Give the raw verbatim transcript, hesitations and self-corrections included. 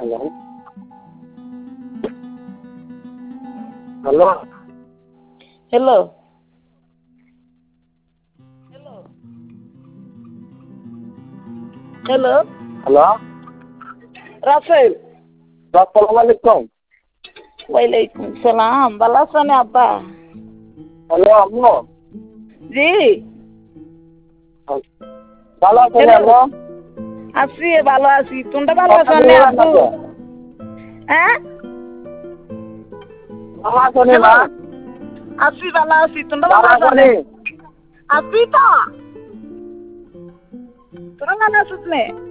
Hello hello hello hello hello Rasel আসসালামু আলাইকুম। ওয়ালাইকুম সালাম। ভালো আছেন আব্বা? হ্যালো আম্মু, জি ভালো আছেন হ্যালো আম্মু? আছি, ভালো আছি। তোমরা ভালো কথা আছো না বলবেন না আব্বু? তো? হ্যাঁ ভালো আছেন হ্যালো মা? আছি, ভালো আছি। তোমরা ভালো ভালো আছো না? আছেন? আছি তো। তোরা ভালো আছিস নে?